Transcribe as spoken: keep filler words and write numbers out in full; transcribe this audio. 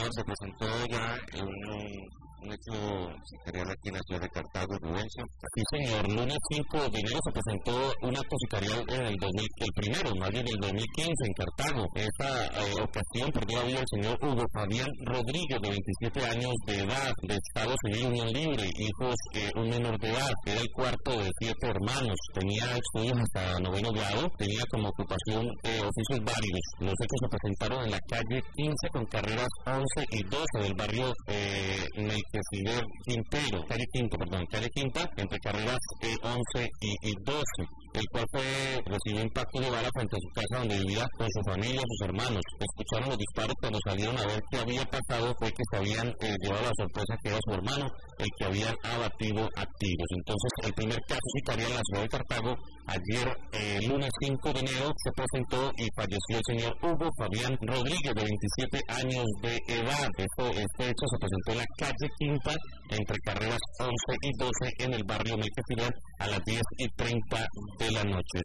señor, se presentó ya en un, un hecho sicarial aquí en la ciudad de Cartago, Rubensio. Sí, señor, lunes cinco de enero se presentó un acto sicarial en el dos mil, el primero, más bien el dos mil quince en Cartago. Esta eh, ocasión perdió la vida el señor Hugo Fabián Rodríguez, de veintisiete años de edad, de Estado Civil Unión Libre, hijos eh, un menor de edad, era el cuarto de siete hermanos, tenía estudios hasta noveno grado, tenía como ocupación eh, oficios varios. Los hechos se presentaron en la calle quince con carreras once y doce del barrio eh, Melquisedec Quintero, calle Quinta, perdón, calle Quinta, entre carreras eh, once y, y doce, el cual fue, recibió impacto de bala frente a su casa donde vivía con su familia, sus hermanos. Escucharon los disparos cuando salieron a ver qué había pasado, fue que se habían eh, llevado la sorpresa que era su hermano el que habían abatido a tiros. Entonces, el primer caso sicarial en la ciudad de Cartago, ayer, eh, lunes cinco de enero, se presentó y falleció el señor Hugo Fabián Rodríguez, de veintisiete años de edad. Esto, este hecho se presentó en la calle Quinta, entre carreras once y doce, en el barrio Melquisedec, a las diez y treinta de la noche.